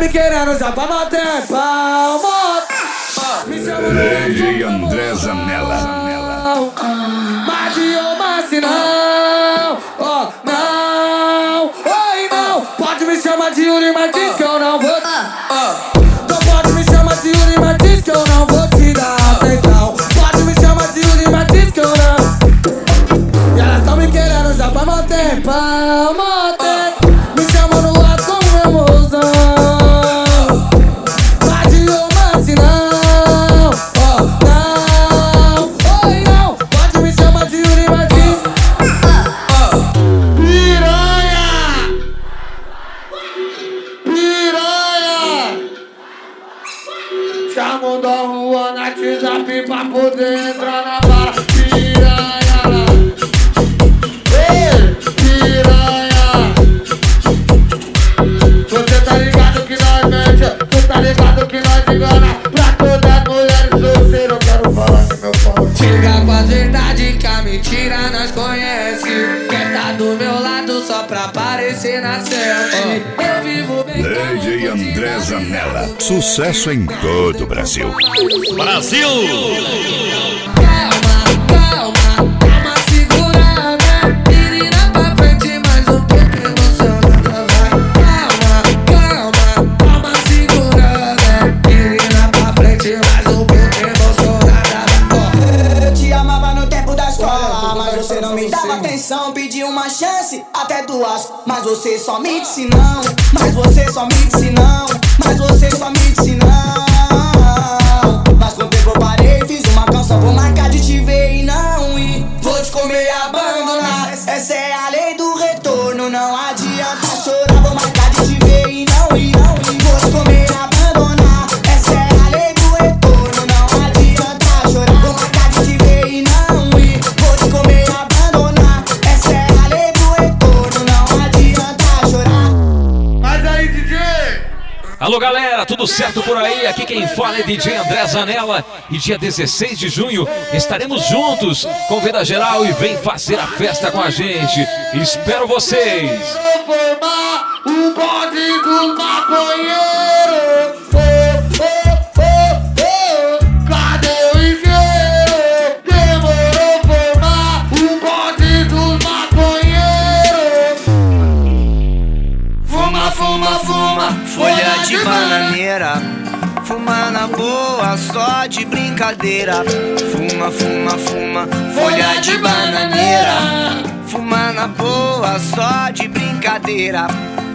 me querendo já pra bater palma. Me chama no DJ André Zanella. mas de uma se não, oh, não, oi não. Pode me chamar de Yuri, mas diz que eu não vou. Então pode me chamar de Yuri, mas diz que eu não vou te dar atenção. Pode me chamar de Yuri, mas diz que eu não. E elas tão me querendo já pra manter palma. Me chamam no ar com meu mozão. Mas de uma se não, oh, não, oi não. Pode me chamar de Yuri, mas diz piranha, piranha. Chama o Dom Juan no WhatsApp pra poder entrar na bala. Piranha, ei, piranha. Você tá ligado que nós mente, você tá ligado que nós engana. Pra todas as mulheres solteiras eu quero falar que meu pau. Chega com a verdade que a mentira nós conhece. Quer tá do meu lado só pra aparecer na selfie. Eu vivo bem. DJ André Zanella. Sucesso em todo o Brasil. Brasil! Calma, segurada. Menina pra frente, mais um pouco emocionada. Vai, calma, segurada. Menina pra frente, mais um pouco emocionada. Eu te amava no tempo da escola, mas você não me dava atenção. Pedi uma chance, até duas, mas você só me disse não. Mas você só me disse não. Mas você só me disse não. Mas com o tempo eu parei, fiz uma canção. Vou marcar de te ver e não ir. Vou te comer e abandonar. Essa é a lei do retorno. Não adianta chorar. Vou marcar de te ver e não ir. Vou te comer e abandonar. Essa é a lei do retorno. Não adianta chorar. Vou marcar de te ver e não ir. Vou te comer e abandonar. Essa é a lei do retorno. Não adianta chorar. Mas aí, DJ! Alô galera, tudo certo por aí? Aqui quem fala é DJ André Zanella. E dia 16 de junho estaremos juntos. Convida geral e vem fazer a festa com a gente. Espero vocês. Vou formar o bonde dos maconheiros. Cadê o isqueiro? Demorou formar o bonde dos maconheiros. Fuma, fuma, fuma, Folha de bananeira, fuma na boa, só de brincadeira. Fuma, fuma, fuma, folha de bananeira. Fuma na boa, só de brincadeira.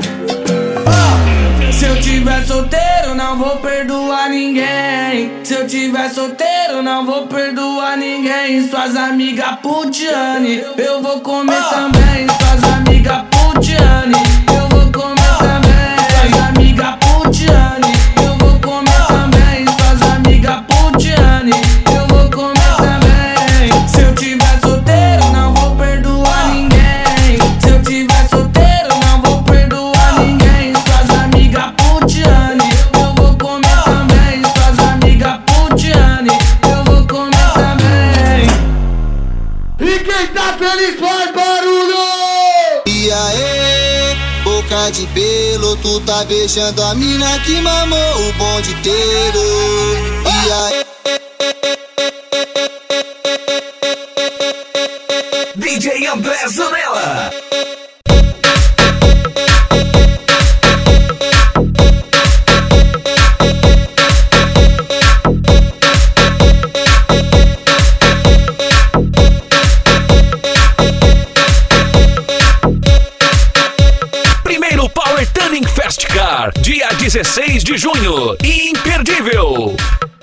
Se eu tiver solteiro, não vou perdoar ninguém. Se eu tiver solteiro, não vou perdoar ninguém. Suas amigas Putiane, eu vou comer também. Suas amigas Putiane, eu vou comer também. Suas amigas Putiane, eu vou comer também. Suas amigas Putiane, eu vou comer também. Se eu tiver solteiro, não vou perdoar ninguém. Se eu tiver solteiro, não vou perdoar ninguém. Suas amigas Putiane, eu vou comer também. Suas amigas Putiane, eu vou comer também. E quem tá feliz faz barulho! E aí, boca de pelo, tu tá beijando a mina que mamou o bonde inteiro. E aí, DJ André Zanella. Primeiro Power Tuning Fest Car, dia 16 de junho. Imperdível.